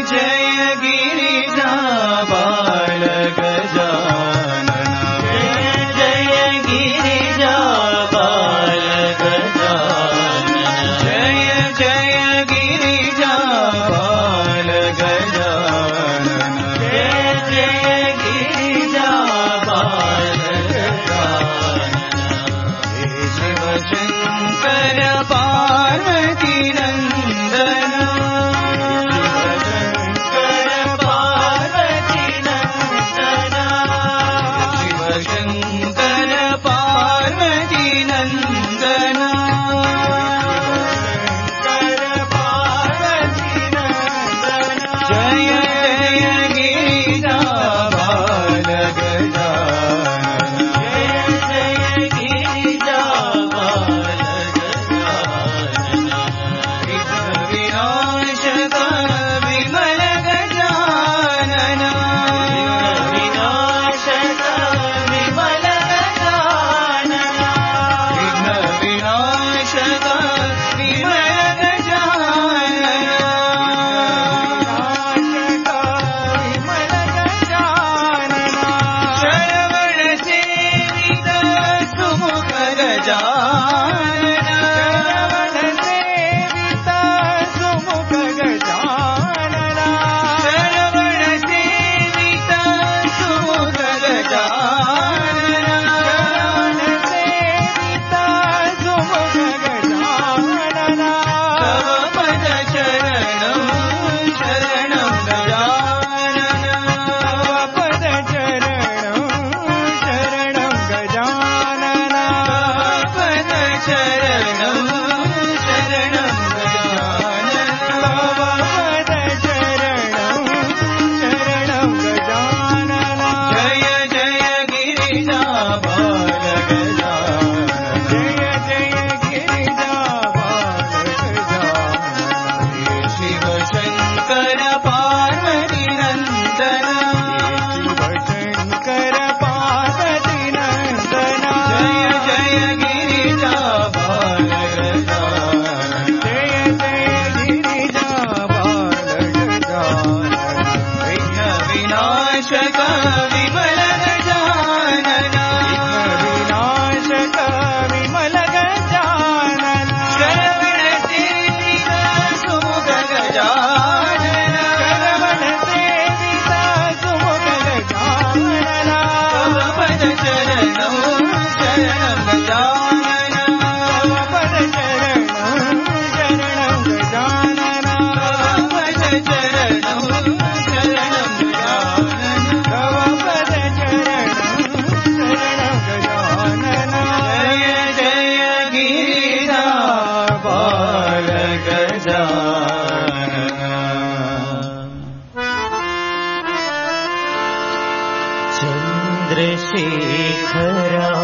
चन्द्रशेखरा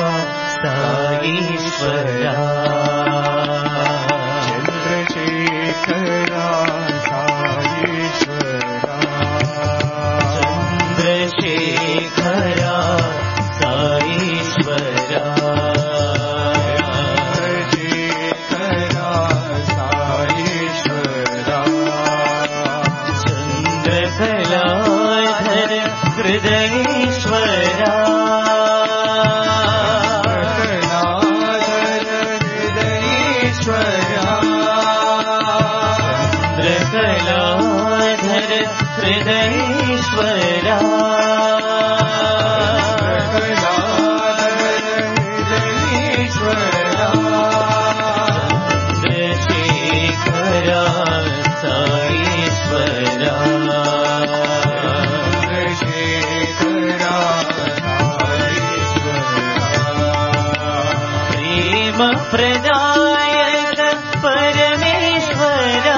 साईश्वरा चन्द्रशेखरा साईश्वरा चन्द्रशेखरा साईश्वरा चन्द्रशेखरा साईश्वरा चन्द्रकलाधर हृदयेश्वरा हृदयेश्वरा चन्द्रशेखरा साईश्वरा प्रेम प्रदायक परमेश्वरा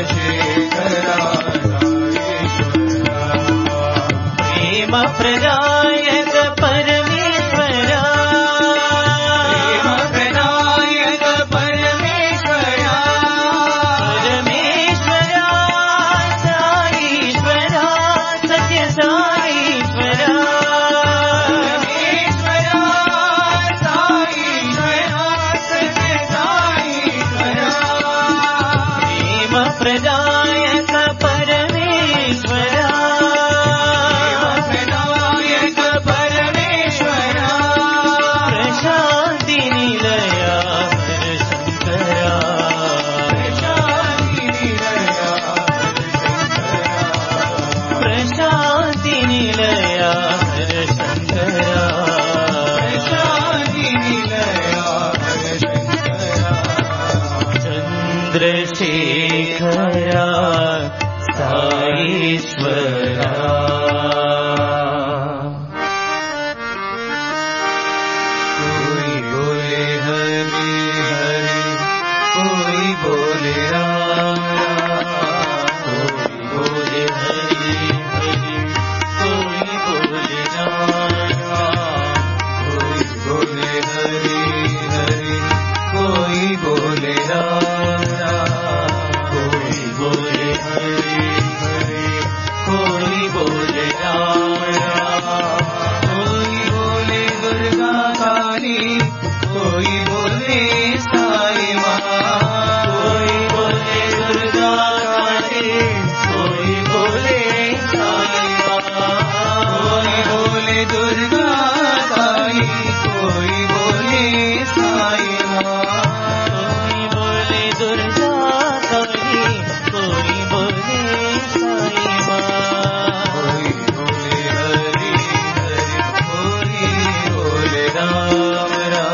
चन्द्रशेखरा प्रेम प्रदायक परमेश्वरा प्रेम प्रदायक परमेश्वरा परमेश्वरा साईश्वरा सत्य साईश्वरा परमेश्वरा साईश्वरा सत्य साईश्वरा प्रेम प्रदायक परमेश्वरा प्रदायक परमेश्वरा प्रशान्ति निलया हर शंकरा शान्ति निलया प्रशान्ति निलया हर शंकरा शान्ति निलया चन्द्रशेखरा साईश्वरा कोई बोले हरि हरि कोई बोले राम कोई बोले हरि हरि कोई बोले राम कोई बोले हरि हरि कोई बोले राम कोई बोले हरि हरि कोई बोले राम कोई बोले दुर्गा काली कोई बोले साई माँ कोई बोले दुर्गा काली कोई बोले साई माँ कोई बोले दुर्गा काली कोई बोले साई माँ कोई बोले दुर्गा काली कोई बोले साई माँ कोई बोले हरि हरि कोई बोले राम राम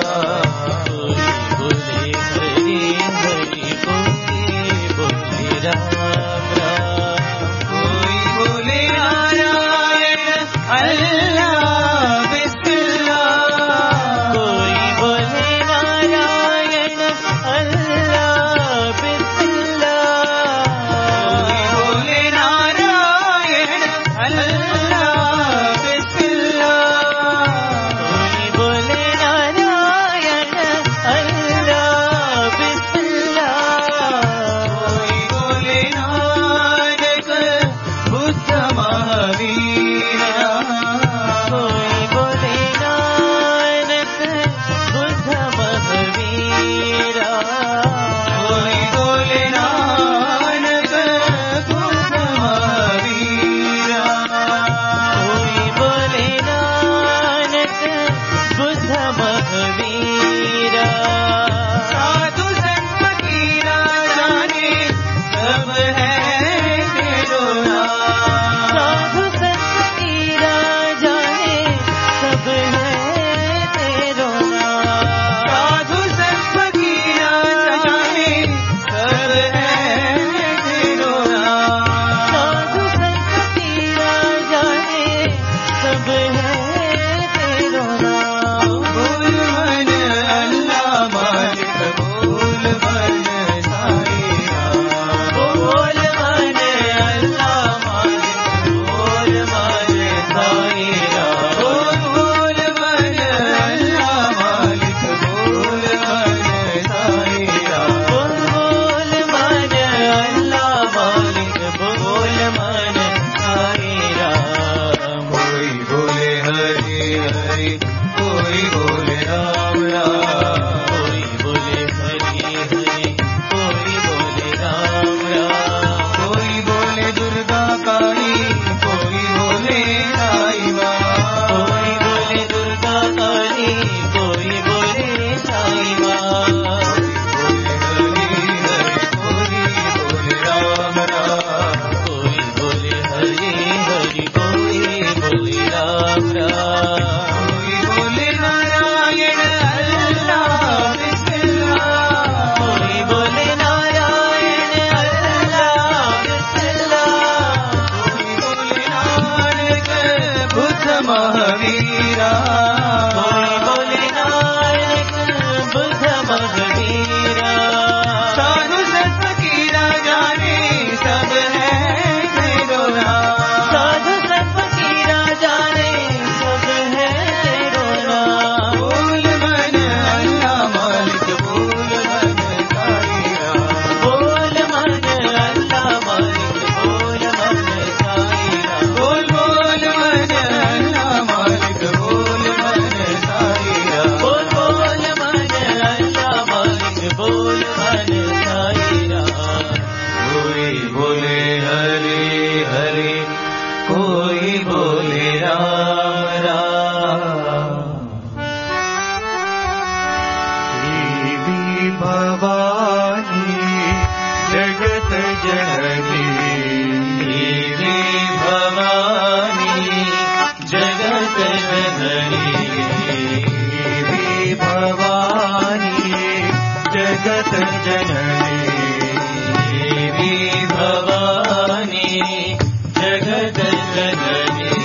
जगत जननी देवी भवानी जगत जननी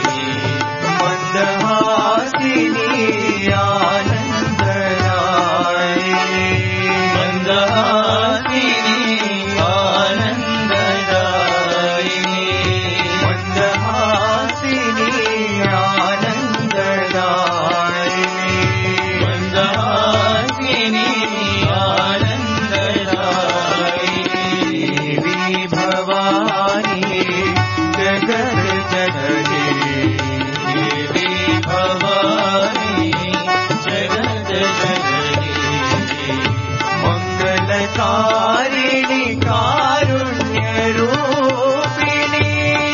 मंदहासिनी आनंददायिनी मंदहासिनी आनंददायिनी मंदहासिनी आनंददायिनी मंदहासिनी आनंददायिनी देवी भवानी जगत जननी देवी भवानी जगत जननी मंगलकारिणी कारुण्य रूपिणी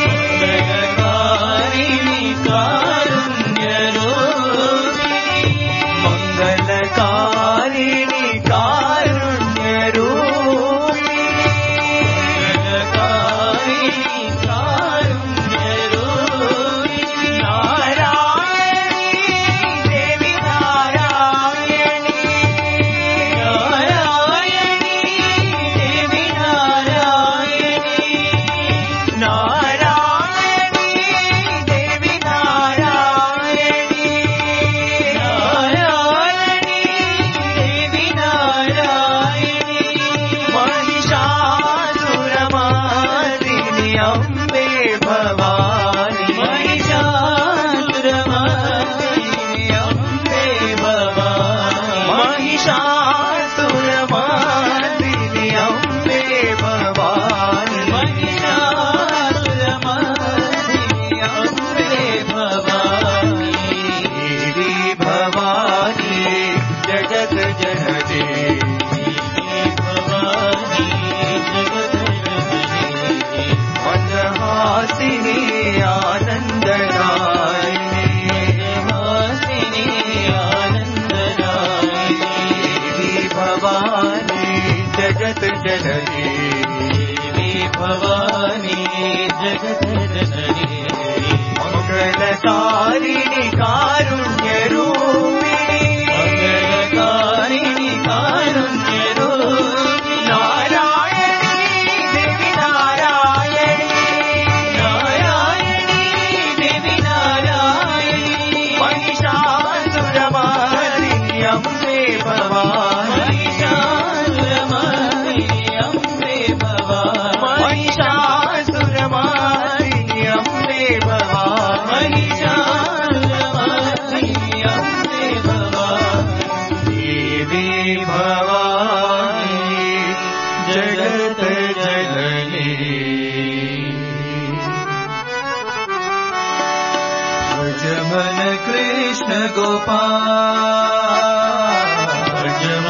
मंगलकारिणी कारुण्य रूपिणी मंगलकारिणी कारुण्य रूपिणी मंगलकारिणी कारुण्य रूपिणी नारायणी देवी नारायणी नारायणी देवी नारायणी नारायणी देवी नारायणी नारायणी देवी नारायणी महिषासुरमर्दिनी अम्बे भवानी महिषासुरमर्दिनी अम्बे भवानी महिषासुरमर्दिनी अम्बे भवानी महिषासुरमर्दिनी अम्बे भवानी देवी भवानी जगत जननी देवी भवानी जगत जननी मंदहासिनी आनंददायिनी मंदहासिनी आनंददायिनी देवी भवानी जगत जननी देवी भवानी जगत जननी मंगलकारिणी कारुण्य रूपिणी मंगलकारिणी कारुण्य रूपिणी नारायणी देवी नारायणी नारायणी देवी नारायणी महिषासुरमर्दिनी अम्बे भवानी महिषासुरमर्दिनी अम्बे भवानी महिषासुरमर्दिनी अम्बे भवानी महिषासुरमर्दिनी अम्बे भवानी देवी भवानी जगत जननी भज मन कृष्ण गोपाल भज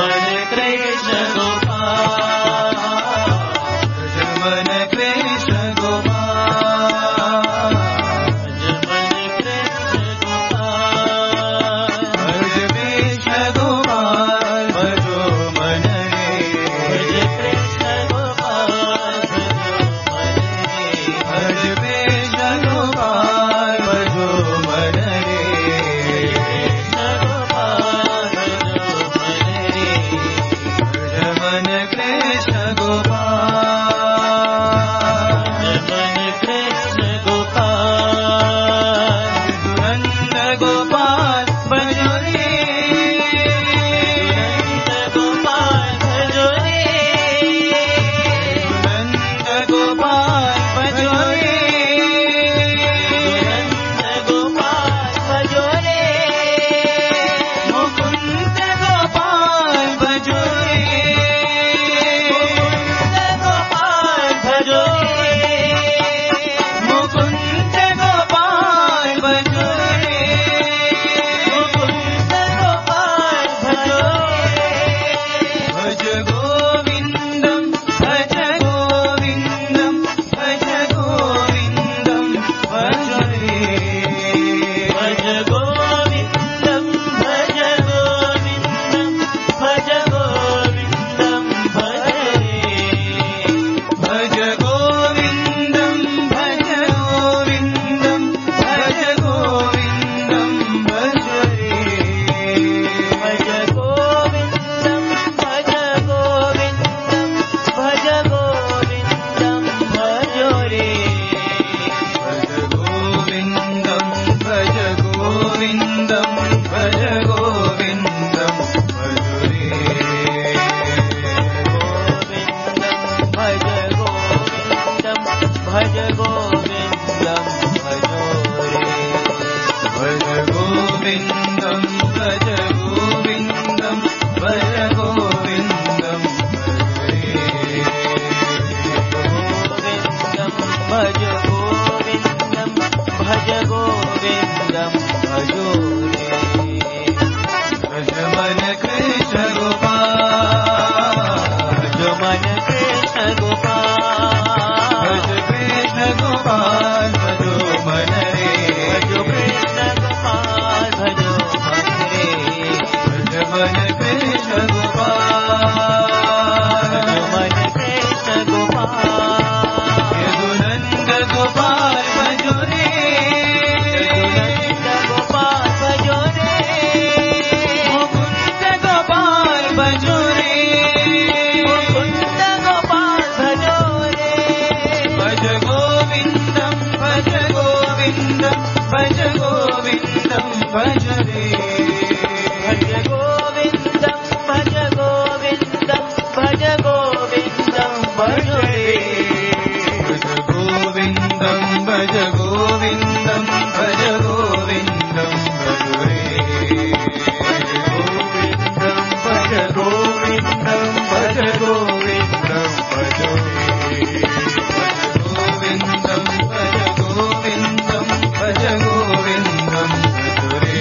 मन कृष्ण गोपाल मन कृष्ण गोपाल यदुनंद गोपाल भजो रे यदुनंद गोपाल भजो रे मुकुंद गोपाल भजो रे मुकुंद गोपाल भजो रे भज गोविंदम भज गोविंदम भज गोविंदम भज रे भज गोविंदम भज गोविंदम भज गोविंदम भज रे भज गोविंदम भज गोविंदम भज गोविंदम भज रे भज गोविंदम भज गोविंदम भज गोविंदम भज गोविंदम भज गोविंदम भज रे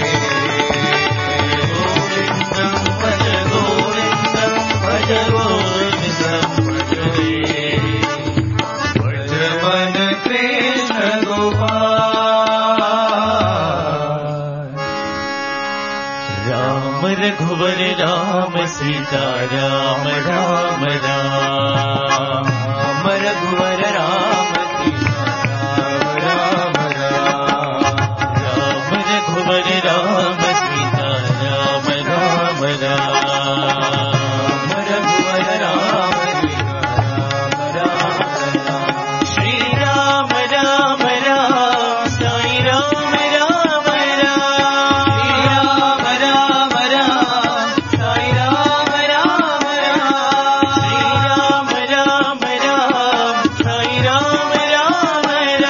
गोविंदम भज गोविंदम भज गोविंदम भज रे भज मन कृष्ण गोपाल राम रघुवर राम सीता राम राम राम राम रघुवर राम सीता राम राम राम रघुवर राम सीता राम राम राम राम रघुवर राम सीता राम राम श्री राम राम राम साई राम राम राम राम राम राम साई राम राम राम श्री राम राम राम साई राम राम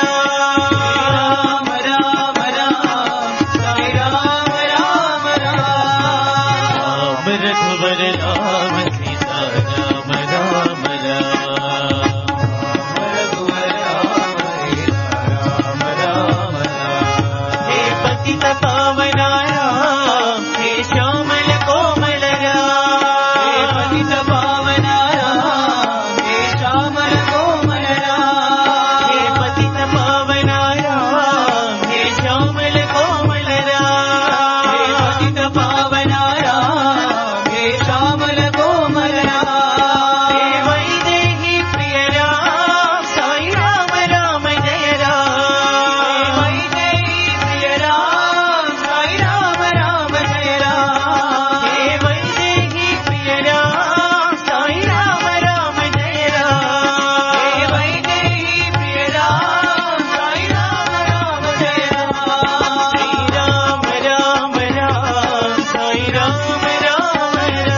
राम राम राम साई राम राम राम राम रघुवर राम सीता राम राम राम रघुवर राम सीता राम राम राम हे पतित पावना राम हे श्यामल कोमल राम हे पतित पावना राम हे श्यामल कोमल राम हे पतित पावना राम हे श्यामल कोमल राम हे पतित पावना राम हे श्यामल कोमल राम हे वैदेही प्रिय राम साई राम राम जय राम वैदेही प्रिय राम साई राम राम जय राम हे वैदेही प्रिय राम साई राम राम जय राम हे वैदेही प्रिय राम साई राम राम जय राम श्री राम राम राम साई राम राम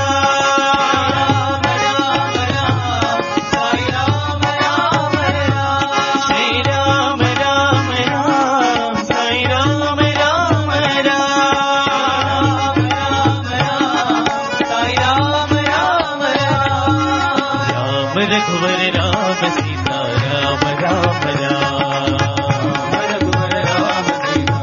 राम राम राम साई राम राम राम श्री राम राम राम साई राम राम राम साई राम राम राम राम रघुवर राम सीता राम राम राम रघुवर राम सीता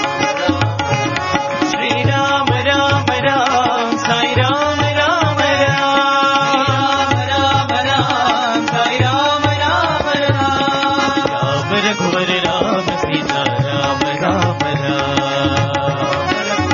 श्री राम राम राम साई राम राम राम राम राम साई राम राम राम राम रघुवर राम सीता राम राम राम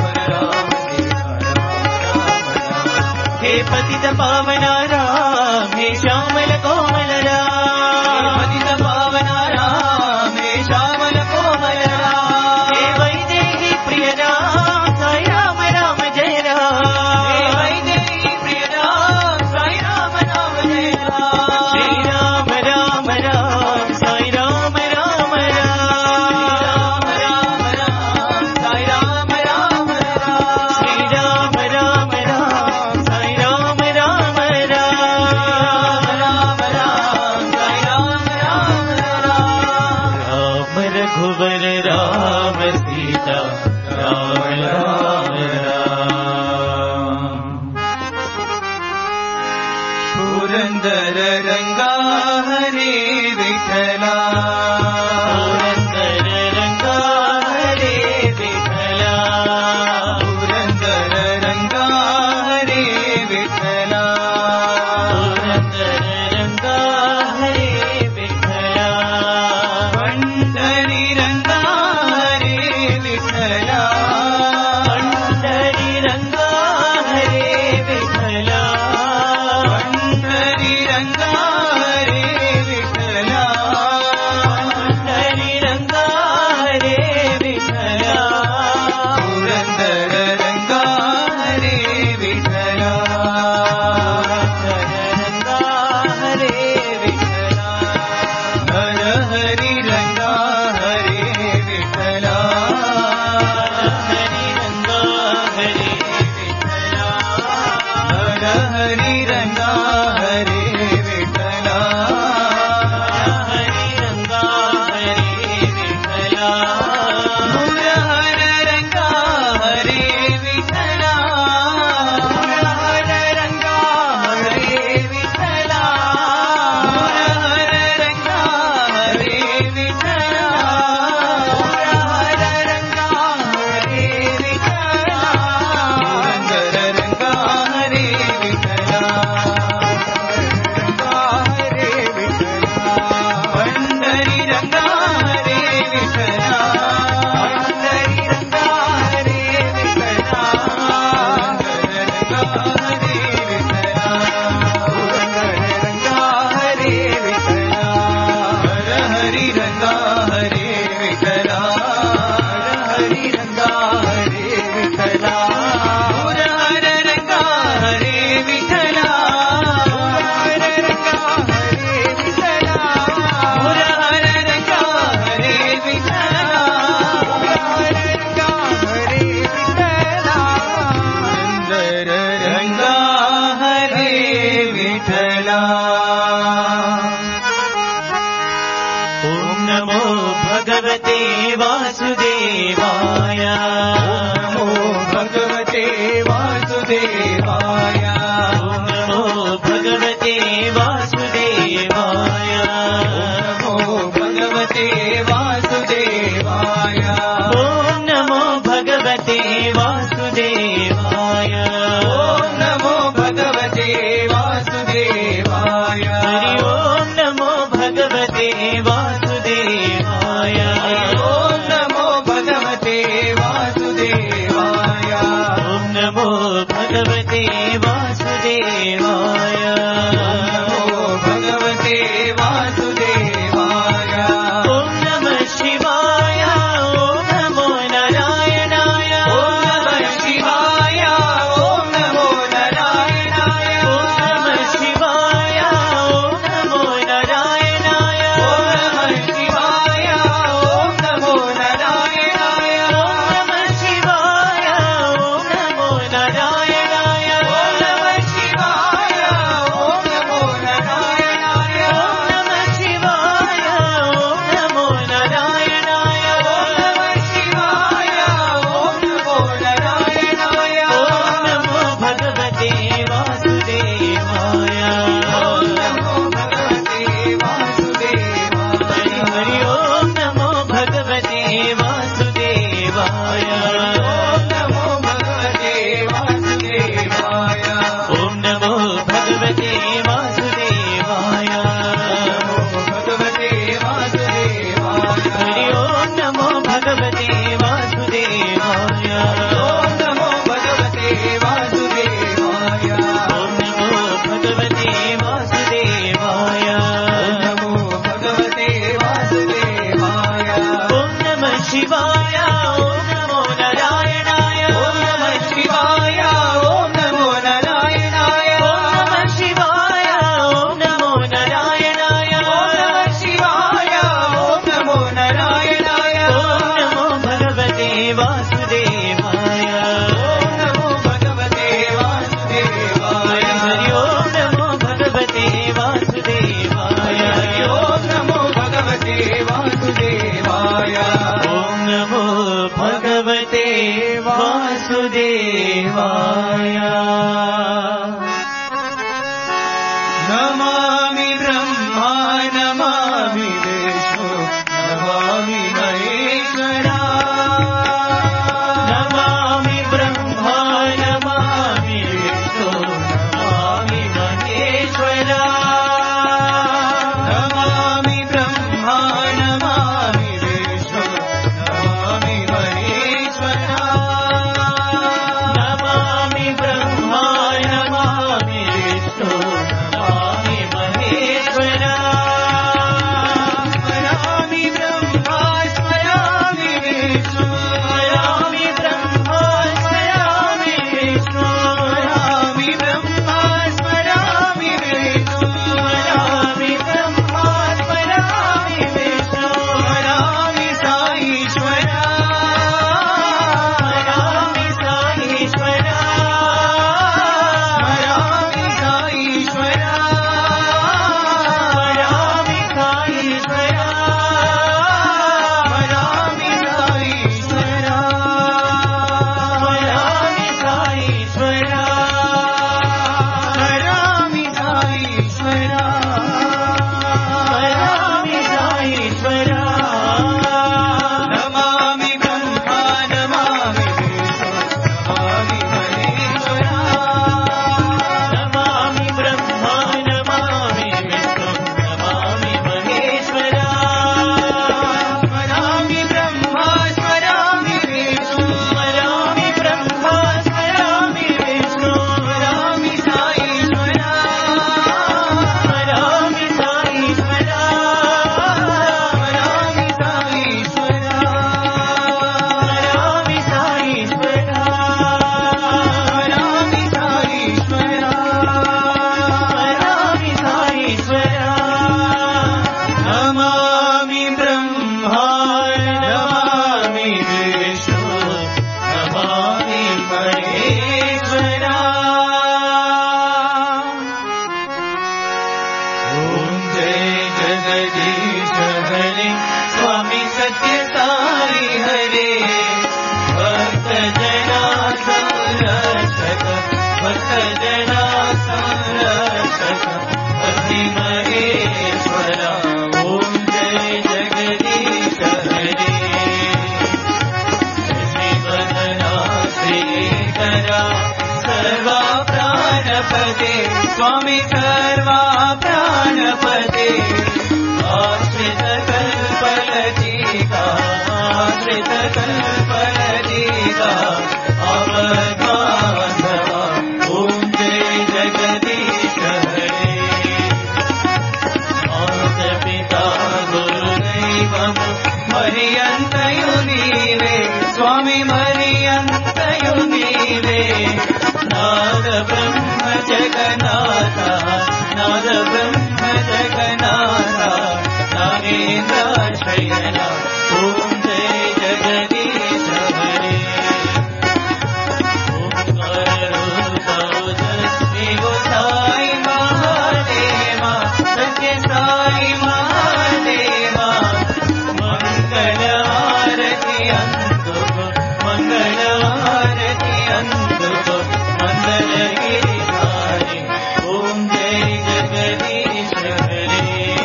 हे पतित पावना राम हे श्यामल कोमल राम पतित पावना राम हे श्यामल कोमल राम हे वैदेही प्रिय राम साई राम राम जय राम हे वैदेही प्रिय राम साई राम राम जय राम श्री राम राम राम साई राम राम राम राम राम साई राम राम राम श्री राम राम राम साई राम राम राम राम साई राम राम राम राम रघुवर राम सीता राम राम राम पुरंदर रंगा हरे विठला पुरंदर रंगा हरे विठला पुरंदर रंगा हरे विठला पुरंदर रंगा हरे विठला पंढरी रंगा हरे विठला पंढरी रंगा हरे भगवते वासुदेवाय नमो भगवते वासुदेवाय नमो भगवते वासुदेवाय नमो भगवते वासुदेवाय नमो भगवते वासुदेवाय नमो भगवते वासुदेवाय हरि ओम नमो भगवते वासुदेवाय नमो भगवते वासुदेवाय ओम नमो भगवते वासुदेवाय नमो भगवते वासुदेवाय ओम नमः शिवाय ओम नमो नारायणाय ओम नमः शिवाय ओम नमो नारायणाय ओम नमः शिवाय ओम नमो नारायणाय ओम नमः शिवाय ओम नमो नारायणाय ओम नमः शिवाय ओम नमो नारायणाय ओम नमः शिवाय जना संरक्षक अस्मि महेश्वरा ओम जय जगदीश हरे श्रीवदना श्रीकरा सर्वा प्राणपते स्वामी सर्वा प्राणपते आश्रित कल्पलतिका आश्रित कल्पलतिका अवधाधवा ओम जय जगदीश हरे माता पिता गुरुदैवं मरियन्तयु नीवे स्वामी मरियन्तयु नीवे नाद ब्रह्म जगन्नाथा नाद ब्रह्म जगन्नाथा नागेन्द्राशयना ओम जय जगदीश हरे ओंकार रूपस्मि वो साई महादेवा सत्य साई महादेवा मंगल आरती अंतुको मंगल आरती अंतुको मंगल गिरिधारी ओम जय जगदीश हरे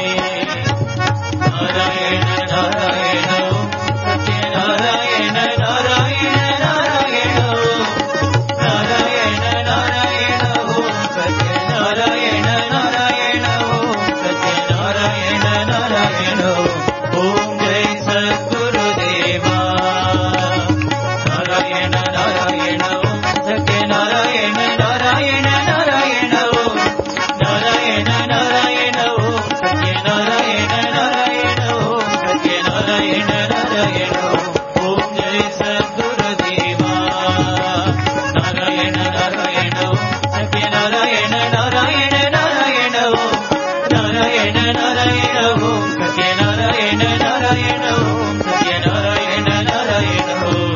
नारायण नारायण सत्य नारायण नारायण नारायण नारायण नारायण सत्य नारायण नारायण सत्य नारायण नारायण ओम जय सद्गुरुदेवा नारायण नारायण सत्य नारायण नारायण नारायण नारायण नारायण सत्य नारायण नारायण सत्य नारायण नारायण ओम जय सद्गुरुदेवा नारायण नारायण सत्य नारायण नारायण नारायण नारायण नारायण सत्य नारायण नारायण सत्य नारायण नारायण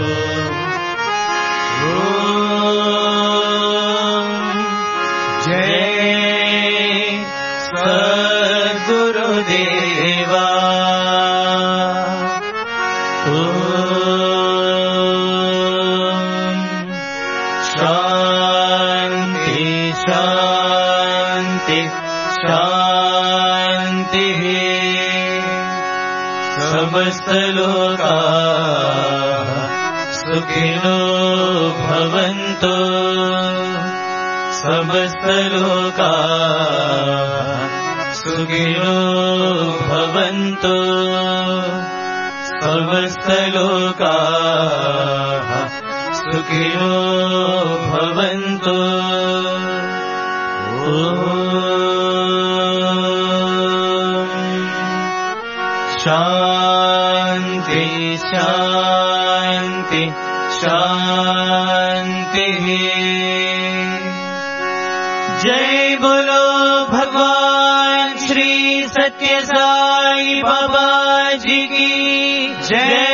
जय सद्गुरुदेवा शांति शांति शांति समस्त लोकाः सुखिनो भवन्तु समस्त लोकाः सुखिनो भवन्तु समस्त लोकाः सुखिनो भवन्तु शांति शांति शांति जय बोलो भगवान श्री सत्य साई बाबा जी की जय।